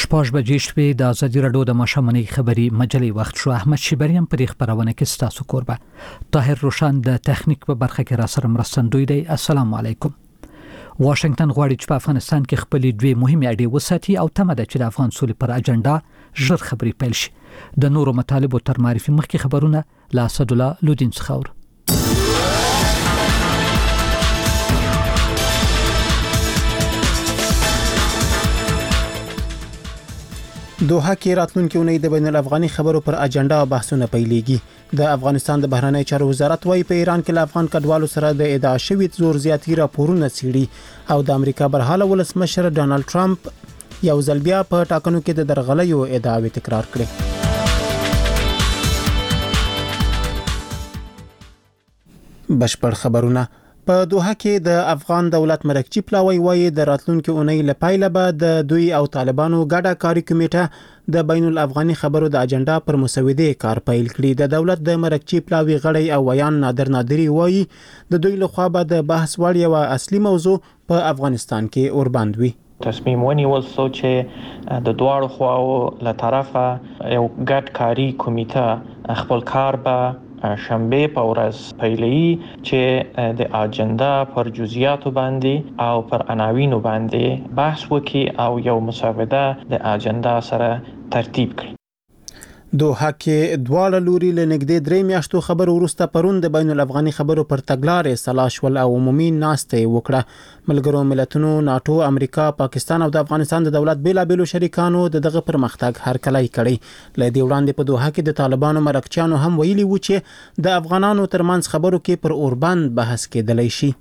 شپږ بجې شوې د ازادي رادیو د مشامنۍ خبري مجلې وخت شو. احمد شیبریم پر خبرونه کې ستاسو کوربه طاهر روشن د تخنیک په برخه کې را سره مرستندوی دی. السلام علیکم. واشنگټن غواړي چې په افغانستان کې خپل دوی مهمه اړې وساتي او تمه ده چې د افغان سولې پر اجنډا ژر خبري پیل شي. د نورو مطالبو تر معرفي مخکې خبرونه لا اسد الله لودین څخه. دوحه کې راتلونکي اونۍ د بین الافغاني خبرو پر اجنډا بحثونه پیلېږي. د افغانستان د بهرنی چارو وزارت وايي په ایران کې له افغان کډوالو سره د ادعا شوی زور زیاتی راپورونه څېړي او د امریکا برحاله ولسمشر ډانلډ ټرمپ یو ځل بیا په ټاکنو کې د درغلیو ادعاوې تکرار کړې. بشپړ خبرونه. په دوحه کې د افغان دولت مرکزی پلاوی وایي د راتلونکو اونۍ لپاره به د دوی او طالبانو ګډه کاری کمیټه د بین الافغاني خبرو د اجنډا پر مسوده کار پیل کړي. د دولت د مرکزی پلاوی غړی او ویان نادر نادری وایي د دوی لخوا به د بحث وړ یو اصلي موضوع په افغانستان کې اوربند وي. تصمیم ونیول سو چې د دواړو خواو له طرفه یو ګډ کاری کمیټه خپل کار به شنبه په ورځ پیلي چې د اجنډا پر جزئیاتو باندې او پر عناوینو باندې بحث وکړي او یو مسوده د اجنډا سره ترتیب کړي. دوحه کې دواړه لوري له نږدې 3 میاشتو خبرو وروسته پرون د بین الافغاني خبرو پر تګلارې سلاشول او عمومي ناسته وکړه. ملګرو ملتونو، ناتو، امریکا، پاکستان او د افغانستان د دولت بیلابېلو شریکانو دغه پرمختګ هرکلی کړی. لدې وړاندې په دوحه کې د طالبانو مرکچیانو هم ویلي و چې د افغانانو ترمنځ خبرو کې پر اوربند بحث کېدلی شي.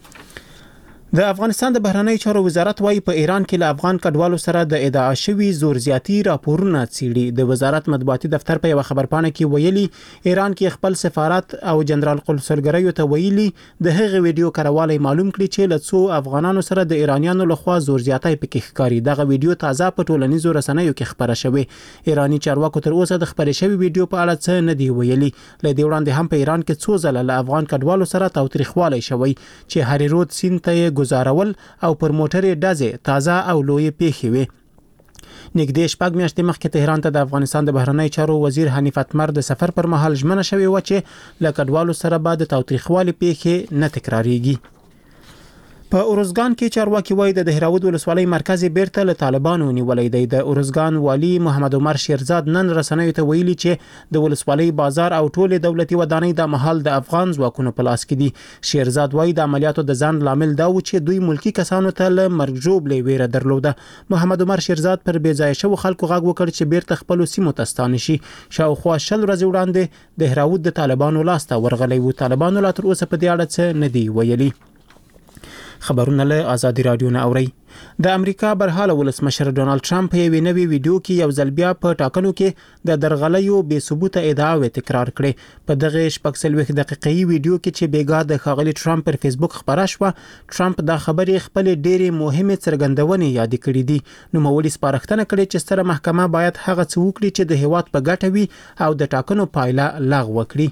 د افغانستان د بهرنی چارو وزارت وايي په ایران کې له افغان کډوالو سره د ادعا شوی زور زیاتی راپورونه څېړي. د وزارت مطبوعاتي دفتر په یو خبرپاڼه کې ویلي ایران کې خپل سفارت او جنرال قنصلګریو ته ویلي د هغه ویډیو کاروالی معلوم کړي چې له څو افغانانو سره د ایرانیانو لخوا زور زیاتی پکې ښکاري. دغه ویډیو تازه په ټولنیزو رسنیو کې خبره شوې. ایرانی چارواکو تر اوسه د خبرې شوی ویډیو په اړه څه نه دی ویلي. لدې وړاندې هم په ایران کې څو ځله له افغان کډوالو سره تاوتریخوالی شوی چې هری رود سیند ته گزارول او پر موټرې ډزې تازه او لوی پیښې وي. نږدې شپږ میاشتې مخکې تهران ته د افغانستان د بهرنی چارو وزیر حنیف اتمر د سفر پر مهال ژمنه شوې و چې له کډوالو سره به د تاوتریخوالي پیښې نه تکراریږي. په اورزګان کې چارواکي وایي د دهراود ولسوالۍ مرکز بیرته له طالبانو نیولې دی. د اورزګان والی محمد عمر شیرزاد نن رسنیو ته ویلي چې د ولسوالۍ بازار او ټولې دولتي ودانۍ د محل د افغان ځواکونو په لاس کې دي. شیرزاد وایي د عملیاتو د ځان لامل دا و چې دوی ملکی کسانو ته له مرګ ژوبلې ویره درلوده. محمد عمر شیرزاد پر بېځایه شو خلکو غږ وکړ چې بیرته خپل سیمو ته ستانه شي. شاوخوا 10 ورځې وړاندې دهراود د طالبانو لاس ته ورغلی و. طالبانو لا تر اوسه په دې اړه څه نه دی ویلي. خبرونه له آزادي رادیو نه اوري. د امریکا برحاله ولسمشر ډانلډ ټرمپ په یوې نوې ویډیو کې یو ځل بیا په ټاکنو کې د درغلیو بې ثبوته ادعاوې تکرار کړې. په دغه 46 دقیقې ویډیو کې چې بیګا د ښاغلي ټرمپ پر فیسبوک خبره شوه، ټرمپ دا خبرې خپل ډېرې مهمه څرګندونې یاد کړې دي. نو مولي سپارښتنه کړې چې ستره محکمه باید هغه څه وکړي چې د هیواد په ګټه وي او د ټاکنو پایله لغوه کړي.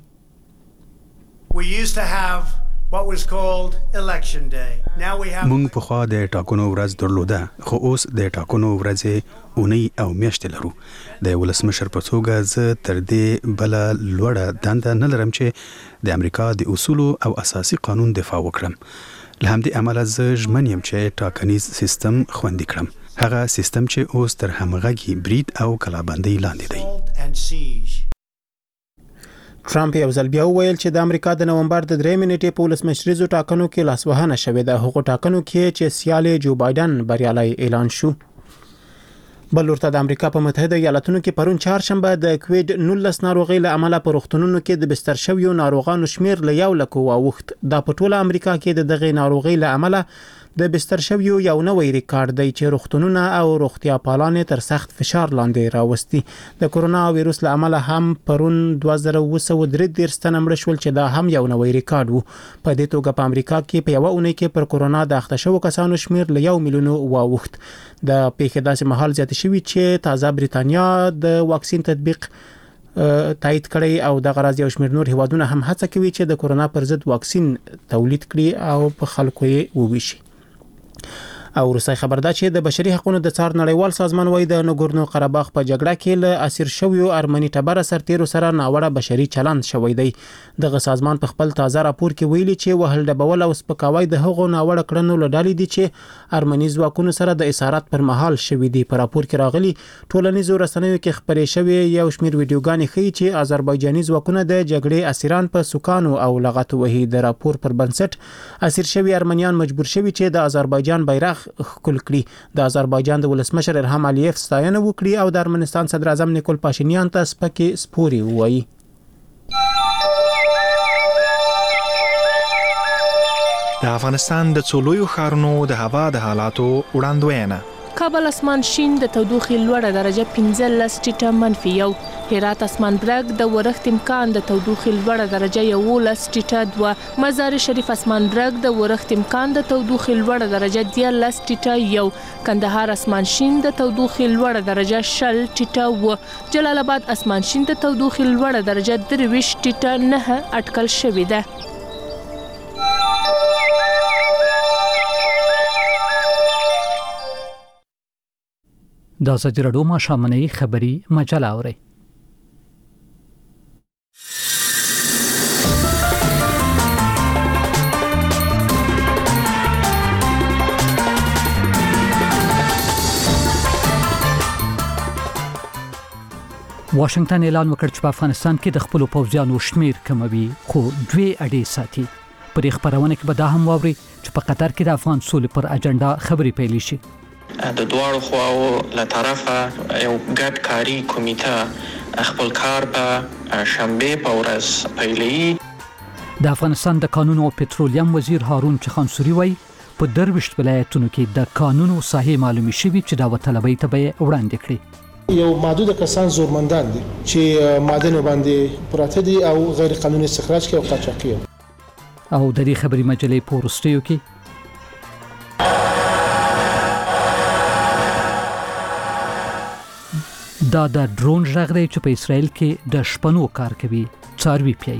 We used to have what was called election day. Now we have مونږ په خوا د ټاکنو ورځ درلوده، خو اوس د ټاکنو ورځې اونۍ او میاشتې لرو. د ولسمشر په توګه زه تر دې بل لوړه دنده نه لرم چې د امریکا د اصولو او اساسي قانون دفاع وکړم. له همدې امله زه ژمن یم چې ټاکنیز سیستم خوندي کړم، هغه سیستم چې اوس تر همغږي برید او کلابندۍ لاندې دی. ټرمپ یو ځل بیا وویل چې د امریکا د نومبر د 3 نیټې په ولسمشریزو ټاکنو کې لاسوهنه شوې ده. هغو ټاکنو کې چې سیال جو بایدن بریالی اعلان شو. بل ورته د امریکا په متحده ایالاتونو کې پرون چهارشنبه د کووید 19 ناروغي له امله په روغتونونو کې د بستر شویو ناروغانو شمیر له 1 لک واوښت. دا په ټوله امریکا کې د دغه ناروغي له امله د بستر شویو یو نوې ریکارډ دی چې روغتونونه او روغتیا پالانې تر سخت فشار لاندې راوستي. د کرونا وایروس له امله هم پرون 2933 تنه مړ شول چې دا هم یو نوې ریکارډ وو. په دې توګه په امریکا کې په یو اونۍ کې پر کرونا د اخته شوو کسانو شمیر له 1 میلیون واوښت. د پیښې داسې مهال زیات شوی چې تازه بریتانیا د واکسین تطبیق تایید کړی او د غرض یو شمیر نور هیوادونه هم هڅه کوي چې د کرونا پر ضد واکسین تولید کړي او په خلکو یې وویشي. او روسي خبر ده چې د بشري حقوقو د څار نړیوال سازمان وایي د نګورنو قرهباغ په جګړه کې له اسیر شویو ارمني ټبر سرتیرو سره ناوړه بشري چلند شوی دی. دغه سازمان په خپل تازه راپور کې ویلي چې وهل ډبول او سپکاوی د هغو ناوړه کړنو له ډلې دي چې ارمني ځواکونو سره د اسارت پر مهال شوی دي. په راپور کې راغلي ټولنیزو رسنیو کې خبرې شوې یو شمېر ویډیوګانې ښیي چې آذربایجاني ځواکونه د جګړې اسیران په سوکانو او لغت وهي. د راپور پر بنسټ اسیر شوی ارمنیان مجبور شوي چې د آذربایجان بیرغ ښکل کړي. د آذربایجان د ولسمشر الهام الیف ستاینه وکړي او د ارمنستان صدر اعظم نیکول پاشینیان ته سپکې سپوري وایي. د افغانستان د څولویو ښارونو د هوا د حالاتو وړاندوینه. کابل اسمان شین د تودوخې لوړه درجه 15 ټیټه منفي 1. هرات اسمان برګ د ورښت امکان د تودوخې لوړه درجه 11 ټیټه 2. مزار شریف اسمان برګ د ورښت امکان د تودوخې لوړه درجه 13 ټیټه 1. کندهار اسمان شین د تودوخې لوړه درجه 0 ټیټه 2. جلال آباد اسمان شین د تودوخې لوړه درجه 23 ټیټه 9 اټکل شوې ده. د ازادي راډیو ماښامنۍ خبری مجله اوري. واشنگټن اعلان وکړ چې په افغانستان کې د خپل پوځیانو شمیر کموي خو دوی اړې ساتي. پر خبرونه کې به دا هم واوري چې په قطر کې د افغان سولې پر اجنډا خبري پیلې شي. د دواړو خواو له طرفه یو ګډ کاری کمیټه خپل کار په شنبه په ورځ پیلوي. د افغانستان د قانون او پټرولیم وزیر هارون چخانسوري وایي په 23 ولایتونو کې د قانون او صحیح معلومي شوی چې دا وطلبي ته وړاندې کړي. یو محدود کسان زورمندان دي چې معدن باندې پراته دي او غیر قانوني استخراج کوي او قاچاقي. او د دې خبري مجلې پورستیو کې دا د ډرون ژغ دی چې په اسرائیل کې د شپنو کار کوي څاروي پیي.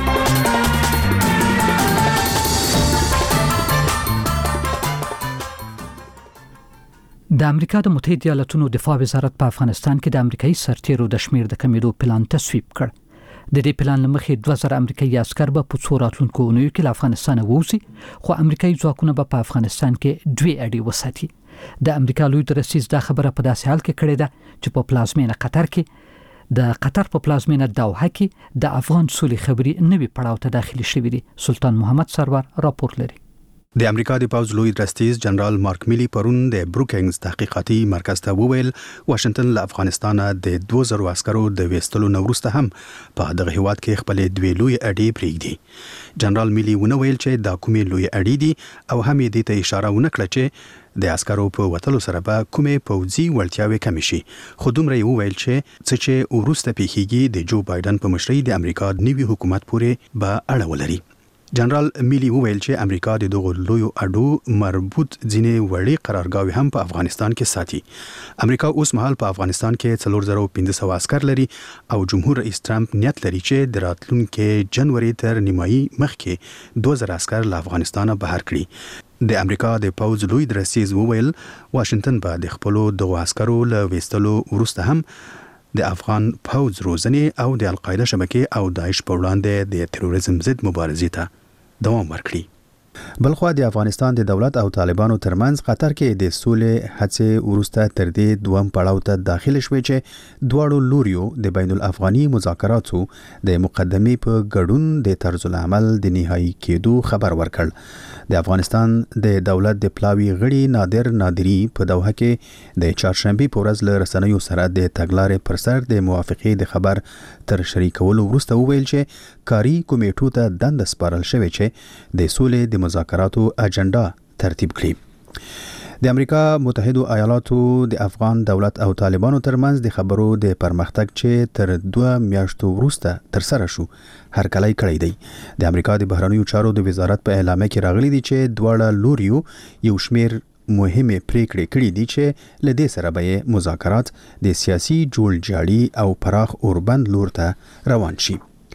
د امریکا د متحده ایالاتونو دفاع وزارت په افغانستان کې د امریکایي سرتیرو د شمیر د کمیدو پلان تصویب کړ. د دې پلان لمخې 2000 امریکایي عسكر به په څو راتلونکو اونیو کې له افغانستان ووځي خو امریکایي ځواکونه به په افغانستان کې دوی اړې وساتي. د امریکا لوی درسیز دا خبره په داسې حال کې کړې ده چې په پلازمینه قطر کې د قطر په پلازمینه دوحه کې د افغان سولې خبري نوي پړاو ته داخلي شوې دي. سلطان محمد سرور راپور لري. د امریکا د پوز لوی درستیز جنرال مارک میلی پرون د بروکینګز تحقیقاتي مرکز ته وویل واشنگټن له افغانستان د 2000 عسکرو د وستلو نورسته هم په دغه هیواد کې خپل دوی لوی اډې پریږدي. جنرال میلی ونه ویل چې دا کومې لوی اډې دي او هم یې د اشاره ونه کړه چې د عسکرو په وټلو سره به کومې پوځي وړتیاوې کم شي. خو دومره یې وویل چې ورسته پیخیږي د جو بایدن په مشرۍ د امریکا د نوي حکومت پورې به اړه ولري. جنرال میلی وویل چې امریکا د دغو لویو اډو مربوط ځینې وړي قرارګاوې هم په افغانستان کې ساتي. امریکا اوس مهال په افغانستان کې 4500 عسكر لري او جمهور رئیس ټرمپ نیت لري چې د راتلونکي جنوري تر نیمایي مخکې 2000 عسكر له افغانستان بهر کړي. د امریکا د پوز لوی درسیز وویل واشنگټن به د خپل دغو عسکرو له وستلو وروسته هم د افغان پوز روزنې او د القاعده شبکې او داعش په وړاندې د تروریزم ضد مبارزې ته دوام ورکړي. بلخو د افغانستان د دولت او طالبانو ترمنځ قطر کې د سولې هڅې ورسته تر دې دوم پړاو ته داخل شوې چې دواړو لوریو د بین الافغاني مذاکراتو د مقدمې په ګډون د طرز العمل د نهایی کېدو خبر ورکړ. د افغانستان د دولت د پلاوی غړي نادر نادری په دوحه کې د چهارشنبه په ورځ له رسنیو سره د تګلارې پر سر د موافقې د خبر تر شریکولو وروسته وویل چې کاری کمیټو ته دنده سپارل شوې چې د سولې د مذاکراتو اجنډا ترتیب کړي. د امریکا متحده ایالاتو د افغان دولت او طالبانو ترمنځ د خبرو د پرمختګ چې تر 2 میاشتو وروسته تر سره شو هرکلی کړی دی. د امریکا د بهرنیو چارو د وزارت په اعلامیه کې راغلي دي چې دواړه لوریو یو شمیر مهمه پریکړې کړې دي چې لدې سره به مذاکرات د سیاسي جوړجاړي او پراخ اوربند لور ته روان شي.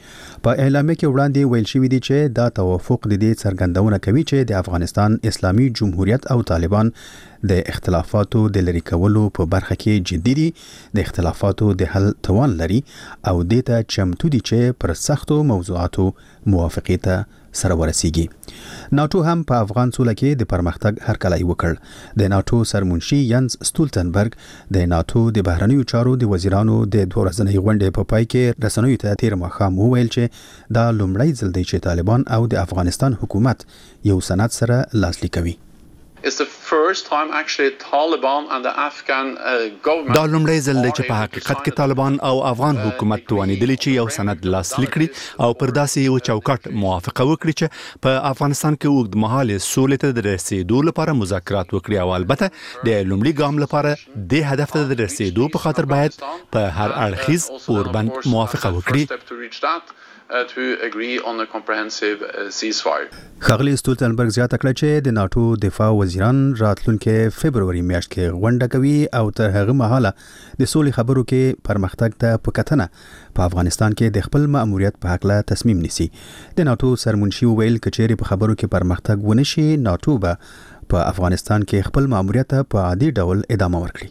په اعلامیه کې وړاندې ویل شوی دی چې دا توافق د دې څرګندونه کوي چې د افغانستان اسلامي جمهوریت او طالبان د اختلافاتو د لري کولو په برخه کې جدي دي، د اختلافاتو د حل توان لري او د ته چمتو دي چې پر سختو موضوعاتو موافقه ته سره ورسیږي. ناتو هم په افغان سوله کې د پرمختګ هرکلی وکړ. د ناتو سرمنشي ینس سټولتنبرګ د ناتو د بهرنیو چارو د وزیرانو د 2 ورځنۍ غونډې په پای کې رسنیو ته تیر ماښام وویل چې دا لومړی ځل دی چې طالبان او د افغانستان حکومت یو سند سره لاسلیک کوي. It's the first time actually Taliban and the Afghan government دا لومړی ځل دی چې په حقیقت کې طالبان او افغان حکومت توانیدلی چې یو سند لاسلیک کړي او پر داسې یو چوکاټ موافقه وکړي چې په افغانستان کې اوږدمهاله سولې ته د رسیدو لپاره مذاکرات وکړي او البته د لومړي ګام لپاره د هدف ته د رسیدو په خاطر باید په هر اړخیز اوربند موافقه وکړي. to agree on a comprehensive ceasefire. ښاغلي سټولتنبرګ زیاته کړه چې د ناتو دفاع وزیران راتلونکي فبروري میاشت کې غونډه کوي او تر هغه مهاله د سولې خبرو کې پرمختګ ته په کتنه په افغانستان کې د خپل مأموریت په حق له تصمیم نیسي. د ناتو سرمنشي ویل کچېری په خبرو کې پرمختګ ونشي ناتو به په افغانستان کې خپل مأموریت په عادي ډول ادامه ورکړي.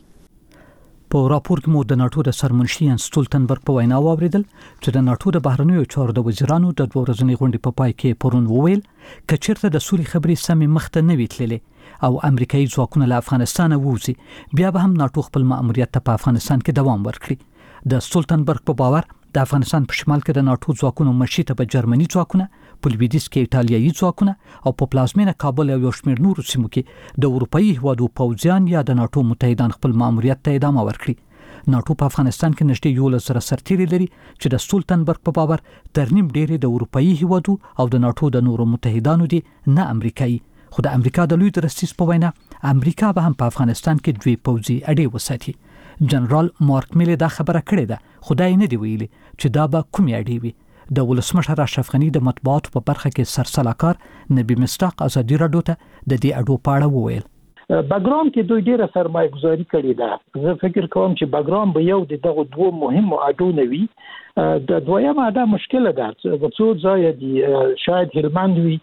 په راپور کې مو د ناتو د سرمنشي ینس سټولتنبرګ په وینا واوریدل چې د ناتو د بهرنیو چارو د وزیرانو د 2 ورځنۍ غونډې په پای کې پرون وویل کچېرته د سولې خبرې سمې مخته نه وي تللې او امریکایي ځواکونه له افغانستان ووځي بیا به هم ناتو خپل مأموریت ته په افغانستان کې دوام ورکړي. د سټولتنبرګ په باور د افغانستان په شمال کې د ناتو ځواکونو مشي ته په جرمني ځواکونه، په لویدیځ کې ایټالیایي ځواکونه او په پلازمینه کابل او یو شمېر نورو سیمو کې د اروپایي هیوادو پوځیان یا د ناتو متحدان خپل مأموریت ته ادامه ورکړي. ناتو په افغانستان کې نږدې 11,000 سرتیري لري چې د سټولتنبرګ په باور ترنیم ډېری د اروپایي هیوادو او د ناتو د نورو متحدانو دي نه امریکایي. خو د امریکا د لوی درستیز په وینا امریکا به هم په افغانستان کې دوی پوځي اډې وساتي. جنرال مارک میلی دا خبره کړې ده خدای نه دی ویلي چې دا به کومې اډې وي. د ولسمشر اشرف غنی د مطبوعاتو په برخه کې سرسلاکار نبی مصداق ازادي راډیو ته د دې اډو په اړه وویل. باګراوند کې دوی ډیره سرمایه گذاري کړې ده. زه فکر کوم چې باګراوند به یو د دغه دوه مهمو اډو نه وي. د دویمه اډه مشکله ده چې څو ځای دي شاید هلمند وي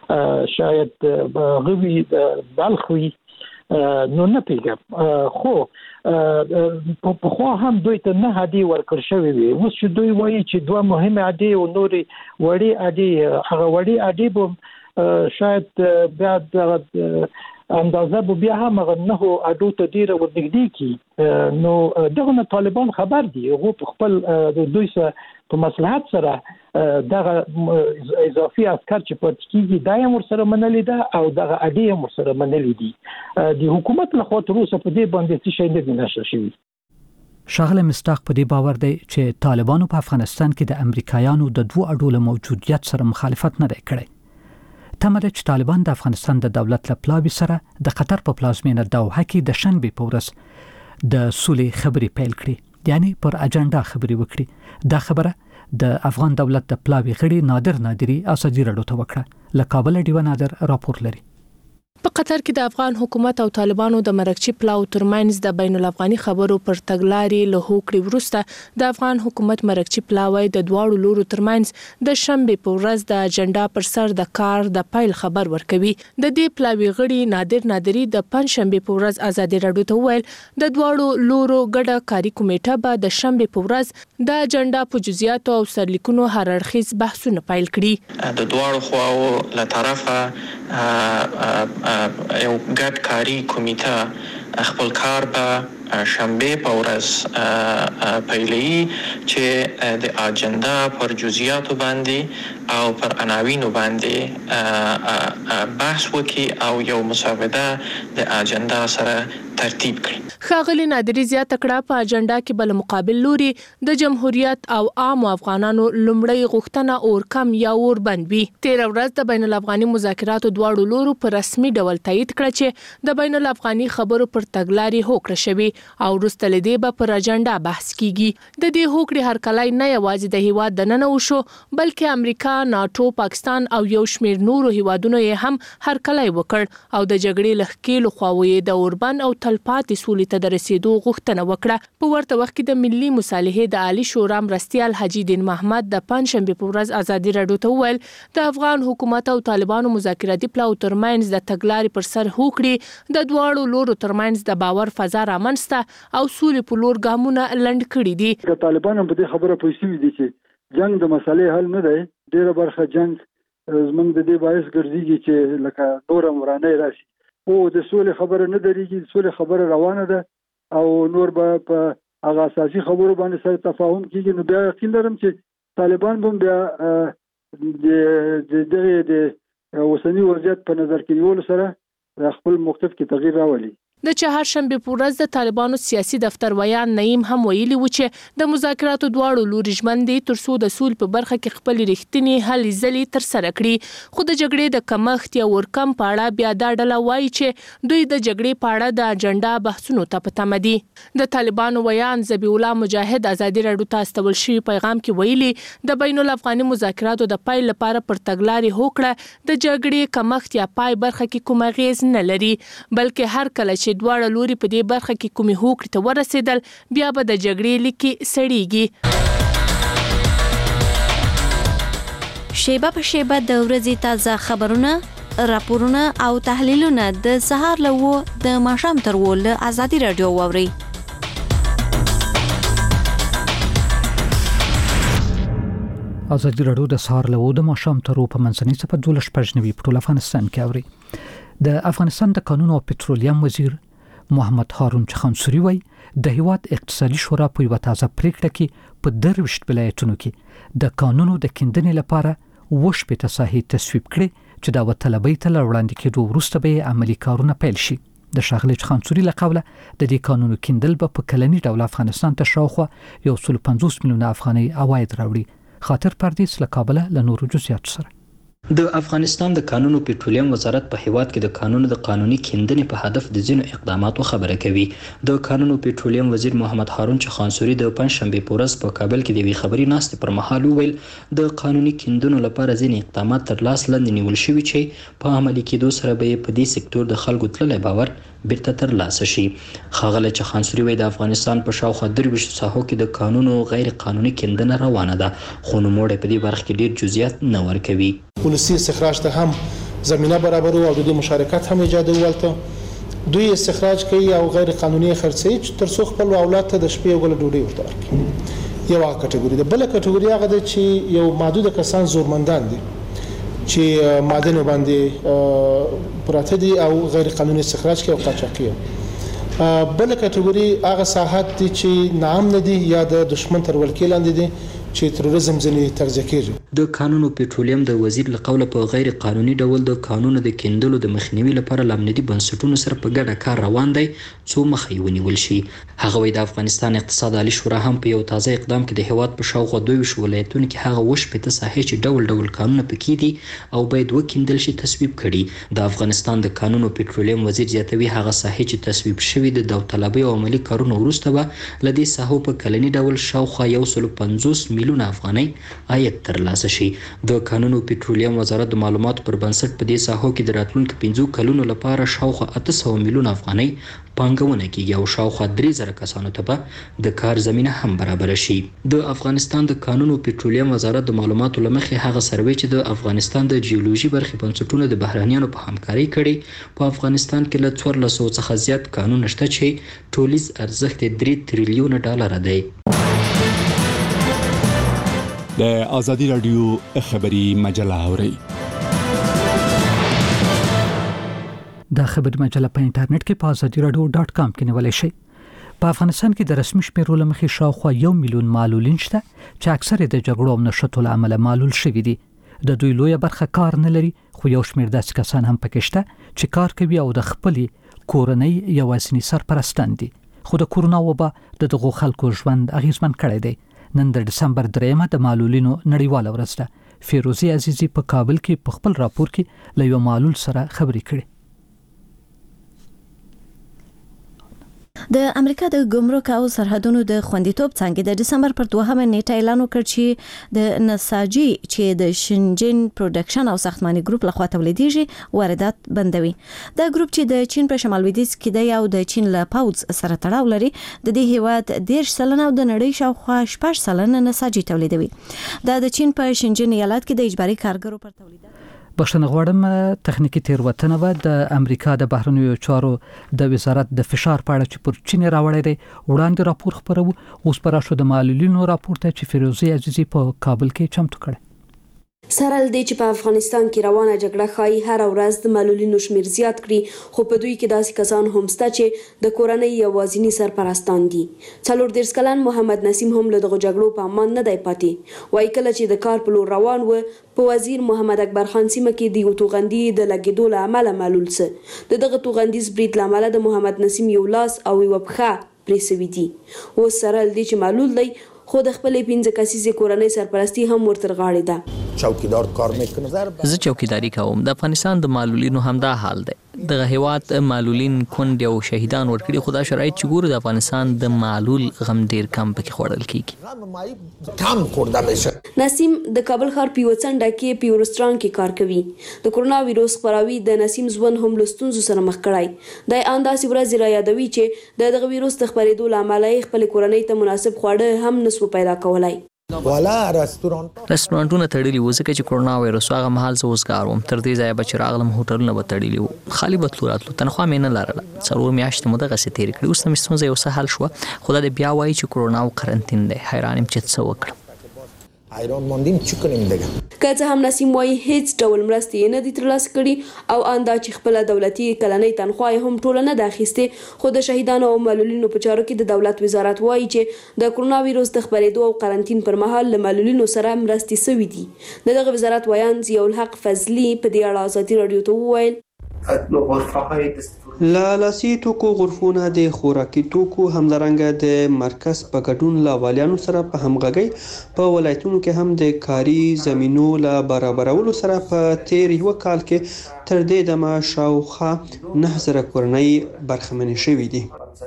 شاید غوي بلخ وي نو نه پیږم خو په خو هم دوی ته نه هدي ورکړ شوی وي. اوس چې دوی وایي چې دوه مهمه اډې او نوري وړي اډې هغه وړي اډې به شاید بیا د اندازه به بیا هم نه اډو ته ډیره ورنږدې کی نو دغه طالبان خبر دي هغه په خپل دوی سره په مصلحت سره دغه اضافي عسكر چې پات کیږي دایم ورسره منلې ده او دغه اډې هم ورسره منلې دي. د حکومت له خوا تر اوسه په دې باندې څه شی نه نشي شوی. شاغله مصداق په دې باور دی چې طالبانو په افغانستان کې د امریکایانو د 2 اډو له موجودیت سره مخالفت نه کړي. تمره چې طالبان د افغانستان د دولت له پلاوي سره د قطر په پلازمینه دوحه کې د شنبه په ورځ د سولې خبرې پیل کړې یعنی پر اجنډا خبرې وکړي. دا خبره د افغان دولت د پلاوي غړي نادر نادری اسدی راډیو ته وکړه. له کابل ډیو نادر راپور لري. په قطر کې د افغان حکومت او طالبانو د مرکچی پلاو ترمنځ د بین الافغاني خبرو پر تګلارې له هوکړې وروسته د افغان حکومت مرکچی پلاوی د دواړو لورو ترمنځ د شنبه په ورځ د اجنډا پر سر د کار د پیل خبر ورکوي. د دې پلاوی غړي نادر نادری د پنځشنبه په ورځ ازادي راډیو ته ویل د دواړو لورو ګډه کاری کمیټه به د شنبه په ورځ د اجنډا په جزئیاتو او سرلیکونو هر اړخیز بحثونه پیل کړي. د دواړو خواو له طرفه یو ګډ کاری کمیټه خپل کار په شنبه په ورځ پیلوي چې د اجنډا پر جزئیاتو باندې او پر عناوینو باندې بحث وکړي او یو مسوده د اجنډا سره ترتیب کړي. ښاغلي نادری زیاته کړه په اجنډا کې بل مقابل لوري د جمهوریت او عام افغانانو لومړی غوښتنه اور کم یا اور بند وي. 13 ورځ د بین الافغاني مذاکراتو دواړو لورو په رسمي ډول تایید کړ چې د بین الافغاني خبرو پر تګلارې هوکړه شوی او وروسته لدی به پر اجنډا بحث کیږي. د دې هوکړې هرکلی نه یوازې د هیواد د نن وشو بلکې امریکا، ناتو، پاکستان او یو شمېر نورو هیوادونو یې هم هرکلی وکړ او د جګړې لخکې له خواوې د اوربند او تلپاتې سولې ته ته د رسیدو غوښتنه وکړه. په ورته وخت کې د ملي مصالحې د عالی شورا مرستیال حاجی دین محمد د پنځشنبه په ورځ ازادي راډیو ته وویل د افغان حکومت او طالبانو مذاکراتي پلاو ترمنځ د تګلارې پر سر هوکړي د دواړو لورو ترمنځ د باور فضا رامنځته او سولې په لور ګامونه لنډ کړي دي. طالبانو په دې خبره پوښتنه دي چې جنگ د مسالې حل نه دی. ډیره برخه جنگ زمونږ د دې باعث ګرځيږي چې لکه نور ورانه راشي او د سولې خبره نه درېږي. د سولې خبره روانه ده او نور به په هغه اساسي خبرو باندې سره تفاهم کیږي. نو بیا یقین لرم چې طالبان به بیا د اوسنی وضعیت په نظر کې نیولو سره خپل موقف کې تغییر راولي. د چهارشنبه په ورځ د طالبانو سیاسي دفتر ویان نعیم هم ویلي و چې د مذاکراتو دواړو لوري ژمنې ترڅو د سول په برخه کې خپل رښتینی هلې ځلې تر سره کړي. خو د جګړې د کمښت یا ورکم په اړه بیا دا ډله وایي چې دوی د جګړې په اړه د اجنډا بحثونو ته په تمه دي. د طالبانو ویان ذبیح الله مجاهد ازادي راډیو ته استول شوی پیغام کې ویلي د بین الافغاني مذاکراتو د پای لپاره پر تګلارې هوکړه د جګړې کمښت یا پای برخه کې کوم اغیز نه لري، بلکې هر کله چې دواړه لوري په دې برخه کې کومې هوکړې ته ورسېدل بیا به د جګړې لیکې سړیږي. شیبه په شیبه د ورځې تازه خبرونه، راپورونه او تحلیلونه د سهار له 9 د ماښام تر 10 له ازادي راډیو واورئ. ازادي راډیو د سهار له 9 د ماښام تر 10 په منځنۍ صفحه 12 په ټول افغانستان کې اوري. د افغانستان د قانون او پټرولیم وزیر محمد هارون چخانسوري وایي د هیواد اقتصادي شورا په یو تازه پریکړه کې په 23 ولایتونو کې د قانونو د کیندنې لپاره وشپته ساحې تصویب کړي چې د وطلبۍ ته وړاندې کېدو وروسته به عملی کارونه پیل شي. د ښاغلي چخانسوري له قوله د دې قانونو کیندل به په کلني ډول افغانستان ته شاوخوا 150 میلیونه افغانۍ عواید راوړي. خاطر پردیس له کابل له نورو جزئیات سره. د افغانستان د قانون او پټرولیم وزارت په هیواد کې د قانون د قانوني کیندنې په هدف د ځینو اقداماتو خبره کوي. د قانون او پټرولیم وزیر محمد هارون چخانسوري د پنځشنبه په ورځ په کابل کې د وی خبري ناستې پر مهال وویل د قانوني کیندنو لپاره ځینې اقدامات تر لاس لاندې نیول شوي چې په عملي کېدو سره به په دې سکتور د خلکو تللی باور بیرته تر لاسه شي. ښاغلی چخانسوري وایي د افغانستان په شاوخوا 23 ساحو کې د قانونو غیر قانوني کیندنه روانه ده، خو نوموړی په دې برخه کې ډیر جزئیات نه ورکوي. ولسی استخراج ته هم زمينه برابرو او د مشارکت هم ایجاد ولته دوی استخراج کوي او غیر قانوني خرڅي تر څو خپل اولاد ته د شپې وګړو ډوډۍ ورته ورکړي. یو کټګوري ده. بل کټګوري هغه ده چې یو محدود کسان زورمندان دي چې معدن باندې پراته دي او غیر قانوني استخراج کوي او قاچاقي. بل کټګوري هغه ساحات دي چې نام نه دي یا د دشمن تر ولکې لاندې دي چې تروریزم ځنې تغذیه کیږي. د قانون او پټرولیم د وزیر له قوله په غیر قانوني ډول د قانون د کیندلو د مخنیوي لپاره لامنیتي بنسټونو سره په ګډه کار روان دی څو مخه یې ونیول شي. هغه وایي د افغانستان اقتصاد عالی شورا هم په یو تازه اقدام کې د هیواد په شاوخوا 22 ولایتونو کې هغه وشپته ساحې چې ډول ډول قانونه پکې دي او باید وکیندل شي تصویب کړي. د افغانستان د قانون او پټرولیم وزیر زیاتوي هغه ساحې چې تصویب شوي د داوطلبۍ او عملی کارونو وروسته به لدې ساحو په کلني ډول شاوخوا 150 میلیونه افغانۍ عاید ترلاسه شي. د قانون او پټرولیم وزارت د معلوماتو پر بنسټ په دې ساحو کې د راتلونکو 5 کلونو لپاره شاوخوا 800 میلیونه افغانۍ پانګونه کیږي او شاوخوا 3000 کسانو ته به د کار زمينه هم برابر شي. د افغانستان د قانون او پټرولیم وزارت د معلوماتو لمخې هغه سروې چې د افغانستان د جیولوژي برخې بنسټونو د بهرانيانو په همکاري کړي په افغانستان کې له 1400 څخه زیات قانون شته چې ټولیز ارزښت 3 تریلیون ډالر دی. د ازادي راډیو خبري مجله اوري. دا خبري مجله په انټرنیټ کې په azadiaradio.com کې نیولای شئ. په افغانستان کې د رسمي شمیرو لمخې شاوخوا 1 میلیون معلولین شته چې اکثره د جګړو او نشټو له امله معلول شوي دي. د دوی لویه برخه کار نه لري، خو یو شمیر داسې کسان هم پکې شته چې کار کوي او د خپلې کورنۍ یوازینی سرپرستان دي. خو د کورونا وبا د دغو خلکو ژوند اغیزمن کړی دی. نن د دسمبر 3 د معلولینو نړیواله ورځ ده. فیروزی عزیزی په کابل کې په خپل راپور کې له یو معلول سره خبرې کړې. د امریکا د ګمرک او سرحدونو د خوندیتوب څنګه د دسمبر پر 2 نیټه اعلان وکړ چې د نساجي چې د شنجن پروډکشن او ساختماني ګروپ لخوا تولیدېږي واردات بندوي. دا ګروپ چې د چین په شمال لویدیځ کې دی او د چین له پوځ سره تړاو لري، د دې هیواد 10% او د نړۍ شاوخوا 6% نساجي تولیدوي. دا د چین په شنجن ایالت کې د اجباري کارګرو پر تولیدات بخښنه غواړم. تخنیکی تیروتنه و د امریکا د بهرنیو چارو د وزارت د فشار په اړه چې پر چین راوړی دی وړاندې راپور خبرو. اوس پر شو د معلولینو راپور ته چې فیروزی عزیزی په کابل کې چمتو کړ. سره لدې چې په افغانستان کې روانه جګړه ښایي هر ورځ د معلولینو شمیر زیات کړي، خو په دوی کې داسې کسان هم شته چې د کورنۍ یوازینی سرپرستان دي. 34 کلن محمد نسیم هم له دغه جګړو په امان نه دی پاتې. وایي کله چې د کار په لور روان و په وزیر محمد اکبر خان سیمه کې د یو توغندي د لګېدو له امله معلول څه. د دغه توغندیز برید له امله د محمد نسیم یو لاس او یو پښه پرې سوي دي. اوس سره لدې چې معلول دی خو د خپلې 15 کسیزې کورنۍ سرپرستی هم ورتر غاړې ده. چوکیدار کار میکنه. زه چوکیداری کوم. د افغانستان د معلولینو همدا حال دی. دغه هیواد معلولین کونډ او شهیدان ورکړي، خو دا شرایط چې ګورو د افغانستان د معلول غم ډیر کم پکې خوړل کیږي. کم خورده میشه. نسیم د کابل ښار په یوه څنډه کې په یو رستورانټ کې کار کوي. د کرونا ویروس خپراوي د نسیم ژوند هم له ستونزو سره مخ کړی. د انداسې ورځې را یادوي چې د دغه ویروس د خپرېدو له امله یې خپلې کورنۍ ته مناسب خواړه هم نسو پیدا کولای. والا رستورانټونه تړلي وو ځکه چې کرونا وایروس هغه مهال زه وزګار وم. تر دې ځایه به چې راغلم هوټلونه به تړلي وو، خالي به تلو راتلو، تنخوا مې نه لرله. 4 میاشتې مو دغسې تېرې کړې. اوس مې ستونزه یو څه حل شوه، خو دا د بیا وایي چې کرونا او قرنطین دی. حیران یم چې څه وکړم. حیران موندیم چې کنیم دیگه. که څه هم نسیم وایي هیڅ ډول مرستې یې نه دي ترلاسه کړي او اندا چې خپله دولتي کلنۍ تنخوا یې هم ټوله نه ده اخیستې، خو د شهیدانو او معلولینو په چارو کې د دولت وزارت وایي چې د کرونا ویروس د خپرېدو او قرنطین پر مهال له معلولینو سره مرستې سوي دي. د دغه وزارت ویان ضیاء الحق فضلي په دې اړه ازادي راډیو ته وویل لاسي توکو غرفونه د خوراکي توکو همدارنګه د مرکز په ګډون له والیانو سره په همغږۍ په ولایتونو کې هم د کاري زمینو له برابرولو سره په تیر یو کال کې تر دې دمه شاوخوا 9000 کورنۍ برخمنې شوې دي.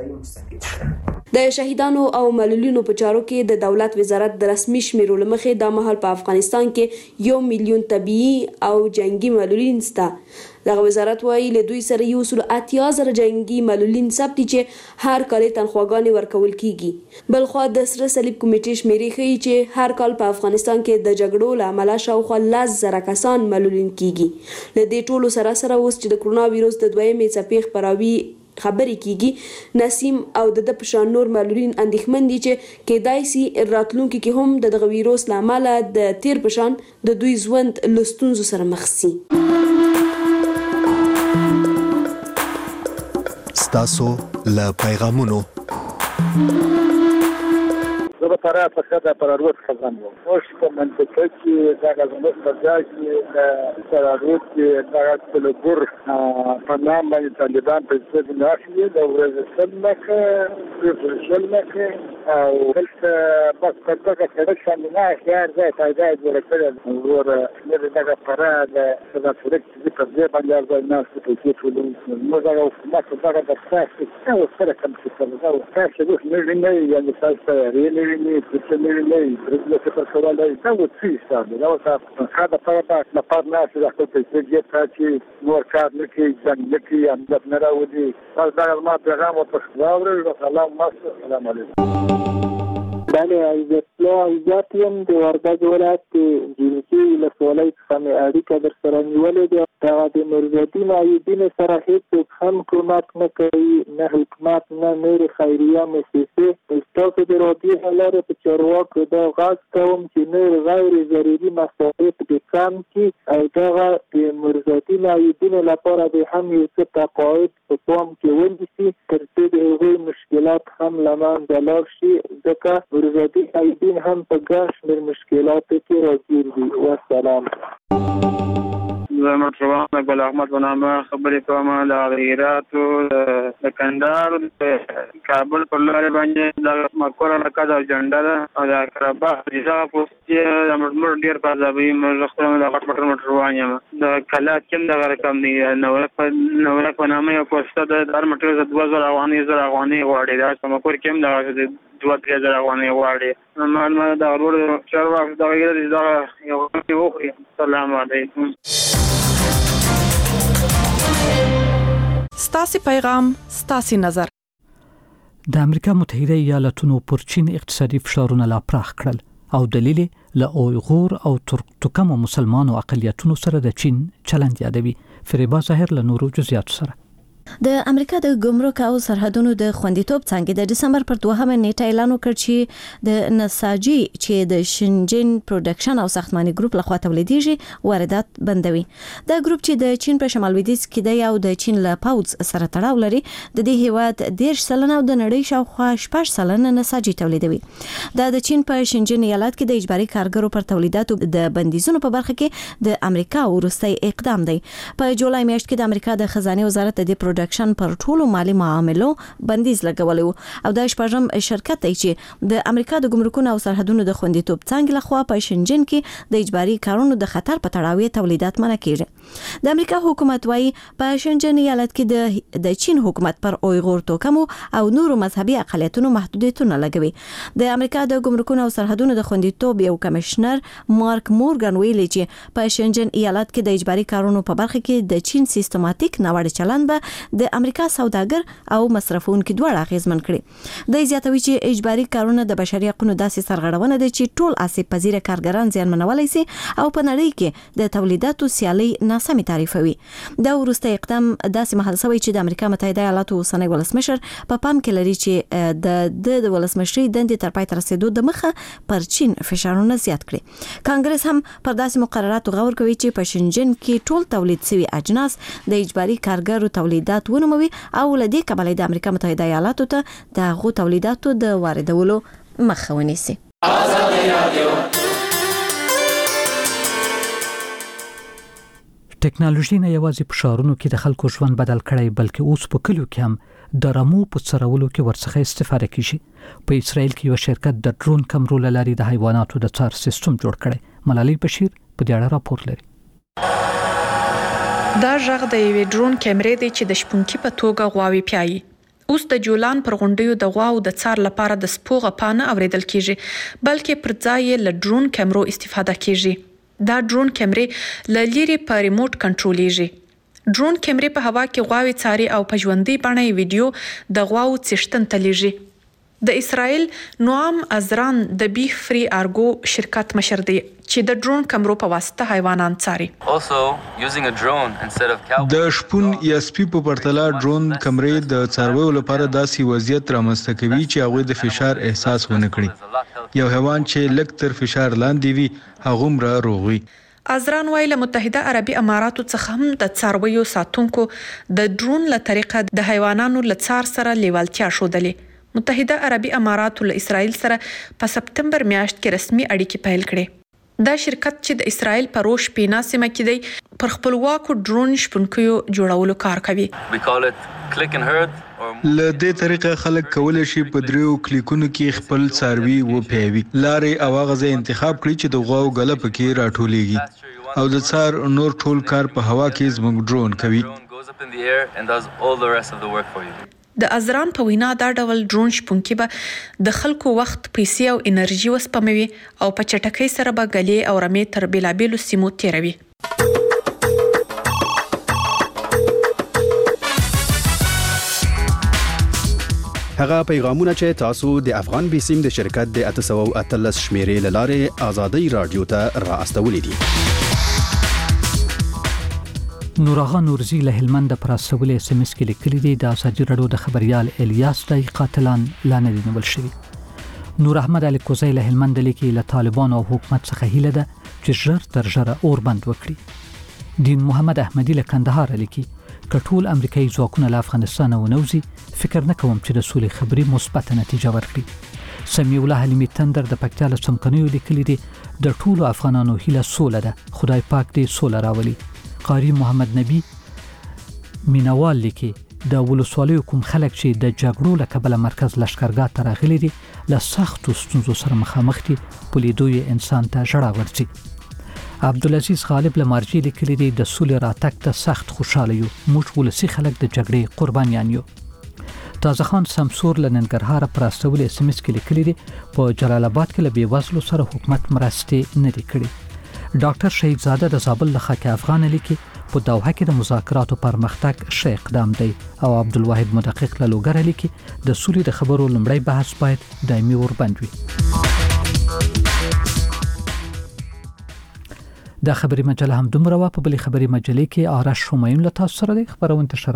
د شهیدانو او معلولینو په چارو کې د دولت وزارت د رسمي شمیرو له مخې دا مهال په افغانستان کې 1 میلیون طبيعي او جنگي معلولین شته. دغه وزارت وایي له دوی سره 180,000 جنگي معلولین ثبت دي چې هر کال تنخواګانې ورکول کیږي. بلخوا د سره صلیب کمیټې شمیرې ښیي چې هر کال په افغانستان کې د جګړو له امله شاوخوا 10,000 کسان معلولین کیږي. له دې ټولو سره اوس چې د کرونا ویروس د دویمې څپې خپراوي خبرې کیږي، نسیم او د پشان نور معلولین اندېښمن دي چې کېدای سي راتلونکي کې هم د دغه ویروس له امله د تیر پشان د دوی ژوند له ستونزو سره مخ سي. ستاسو له پیغامونو زه په راته خدای پر اروت خزان وو. اوس په منطقه کې دا غوښتنه پر ځای کې پر اروت کې دا ټولګور په نام باندې طالبان په څیر نه اخلي د ورځې سمکه په شلمکه او هلته بس په دغه کې څنګه نه خيار ځای پیدا جوړ ور نه دغه پراده د فلکس په ځای باندې ځای نه ستې ټول نو دا حکومت دغه د تاسو او سره کوم څه دا تاسو نه نه یعنی تاسو ریلي نه څه نه نه پرځله څه کولای دا و څه ستاسو دا وسه خاطر په لپاره نه چې خپل څه کې چې نور کار نه کوي ځان نه کوي هم نه راوځي دا ما پیغام او تخلاور سلام ماسه سلام علیکم. بله عزت یم د وردګ ولایت جنسي ولسوالۍ څخه مې اړیکه در سره نیولې ده. دغه د نورالدین ایوبین سره هېڅوک هم کومک نه کوي، نه حکومت نه نورې خیریه مؤسسې. ستاسو د راډیو له لارې په چارواکو دا غږ کوم چې نور غیر ضروري مصارف دې کم کړي او دغه د نورالدین ایوبین لپاره د هم یو څه تقاعد په پام کې ونیسي تر څو د هغوی مشکلات هم له منځه لاړ شي، ځکه نورالدین ایوبین هم په ګڼ شمېر مشکلاتو کې راګیر دي. والسلام. زما تروان ګل احمد بنامه خبرې کوم د هرات د کندهار کابل پر لار باندې د مکور لکه د جنډا او د کربا دا پوسټ د مر ډیر پازابي مزخره د غټ مټر روانه د کلات کوم د رقم دی نو په نامه یو پوسټ د دار مټر د 2000 افغاني غواړي دا کوم کور کوم د 2-3 افغاني غواړي ما دا ورور چارواک دا غیر دا یو وخی السلام علیکم ستاسي پیغام ستاسي نظر د امریکا متحده ایالاتونو پر چین اقتصادي فشارونه لا پراخ کړل او دلیل له اویغور او ترکمن مسلمانانو اقلیتونو سره د چین چلند یادوي. فریبا ظاهر له نورو جزئیاتو سره. د امریکا د ګمرک او سرحدونو د خوندیتوب څنګه د دسمبر پر 2 نیټه اعلان وکړ چې د نساجي چې د شنجن پروډکشن او ساختماني ګروپ لخوا تولیدېږي واردات بندوي. دا ګروپ چې د چین په شمال لویدیځ کې دی او د چین له پاوز سره تړاو لري د دې هیواد 10% او د نړۍ شاوخوا 6% نساجي تولیدوي. دا د چین په شنجن ایالت کې د اجباري کارګرو پر تولیداتو د بندیزونو په برخه کې د امریکا وروستي اقدام دی. په جولای میاشت کې د امریکا د خزانه وزارت د پروډکشن پر ټولو مالی معاملو بندیز لګولی او د شپږم شرکت دی چې د امریکا د ګمرکونو او سرحدونو د خوندیتوب څنګه لخوا په شنجن کې د اجباري کارونو د خطر په تړاو تولیدات منع کیږي. د امریکا حکومت وايي په شنجن ایالت کې د چین حکومت پر اویغور توکمو او نورو مذهبي اقلیتونو محدودیتونه لګوي. د امریکا د ګمرکونو او سرحدونو د خوندیتوب یو کمشنر مارک مورګان ویلي چې په شنجن ایالت کې د اجباري کارونو په برخه کې د چین سیستماتیک ناوړه چلند به د امریکا سوداګر او مصرفونکو دواړه اغیزمن کړي. د زیاتوي چې اجباري کارونه د بشري حقوقو داسې سرغړونه ده چې ټول آسیب پذیر کارګران زیانمنولای شي او په نړۍ کې د تولیداتو سیالي ناسمي تعریفوي. دا وروسته اقدام داسې محل شوی چې د امریکا متحده ایالاتو اوسنی ولسمشر په پام کې لري چې د ولسمشرۍ دندې تر پای ته رسیدو د مخه پر چین فشارونه زیات کړي. کانګرس هم پر داسې مقرراتو غور کوي چې په شنجن کې ټول تولید شوی اجناس د اجباري کارګرو تولیدات ونوموي او لدې کبل د امریکا متحده ایالاتو ته د غو تولیداتو د واردولو مخه ونیسي. ټکنالوژي نه یوازې په ښارونو کې د خلکو ژوند بدل کړی بلکې اوس په کلیو کې هم د رمو په څرولو کې ورڅخه استفاده کیږي. په اسرائیل کې یو شرکت د ډرون کمرو لاري د حیواناتو د څار سیستم جوړ کړی. ملالۍ بشیر په دې اړه راپور لري. دا ژغ د یوې ډرون کیمرې دی چې د شپونکي په توګه غواوي پیایي. اوس د جولان پر غونډیو د غواو د څار لپاره د سپو غپانه اوریدل کیږي بلکې پر ځای له ډرون کیمرو استفاده کیږي. دا ډرون کیمرې له لري په ریموټ کنټرولېږي. ډرون کیمرې په هوا کې غواوي څاري او په ژوندۍ بڼه ویډیو د غواو څښتن ته لیږي. د اسرائیل نوام ازران د بیف فری ارګو شرکت مشر دی چې د ډرون کمرو په واسطه حیوانات څاري. د شپون یا سپي په پرتله ډرون کمرې د څارویو لپاره داسې وضعیت رامنځته کوي چې هغه د فشار احساس ونه کړي. یو حیوان چې لږ تر فشار لاندې وي هغه مر روغ وي. ازران ویل متحده عربي اماراتو څخه هم د څارویو ساتونکو د ډرون له طریقه د حیواناتو له څار سره لیوالتیا شودلې. متحده عربي اماراتو له اسرائیل سره په سپتمبر میاشت کې رسمي اړیکې پیل کړې. دا شرکت چې د اسرائیل په روش پینا سیمه کې دی پر خپلواکو ډرون شپونکیو جوړولو کار کوي. له دې طریقه خلک کولای شي په 3 کلیکونو کې خپل څاروي وپیوي لارې او غزه انتخاب کړي چې د غواو غله پکې راټولېږي او د څار نور ټول کار په هوا کې زموږ ډرون کوي. د ازران په وینا دا ډول ډرون شپونکي به د خلکو وخت، پیسې او انرژي وسپموي او په چټکۍ سره به غلې او رمې تر بیلابیلو سیمو تیروي. هغه پیغامونه چې تاسو د افغان بیسیم د شرکت د 813 شمیرې لاره آزادۍ رادیو ته را استولې دي. نورغه نورزی له هلمند پر اسولې اس ام اس کې لیکلي دي د ازادي رادیو د خبريال الیاس دای قاتلان لاندې نیول شوی. نور احمد علي کوزی له هلمند لیکي له طالبان او حکومت څخه هیله ده چې ژر تر ژره اور بند وکړي. دین محمد احمدی له کندهار لیکي کټول امریکایي ځواکونه له افغانستان ونوزي فکر نه کوم چې د سولې خبري مثبت نتیجه ورکړي. سمیع الله حلیمی تندر د پکتیا له څمکنیو لیکلي دي د ټولو افغانانو هیله سوله ده، خدای پاک دې سوله راولي. قاری محمد نبی مینوال لیکي د ولسوالیو کوم خلک چې د جګړو له کبله مرکز لشکرګاه ته راغلي دي له سختو ستونزو سره مخامخ دي په لیدو یې انسان ته ژړا ورځي. عبدالعزیز غالب له مارجې لیکلي دي د سولې راتګ ته سخت خوشاله یو، موږ ولسي خلک د جګړې قربانیان یو. تازه خان سمسور له ننګرهار پر استول اس ام اس کې لیکلي دي په جلال آباد کې له بیوزلو سره حکومت مرستې نه دي کړې. ډاکټر شهید زاده د زابل له خاک افغان لیکي په دوحه کې د مذاکراتو پرمختګ ښه اقدام دی، او عبدالواحد مدقق له لوګر لیکي د سولې د خبرو لومړی بحث باید دایمي وربند وي. دا خبري مجله هم دومره وا په بلې خبري مجلې کې آرش همایون له تاسو سره د خبرونه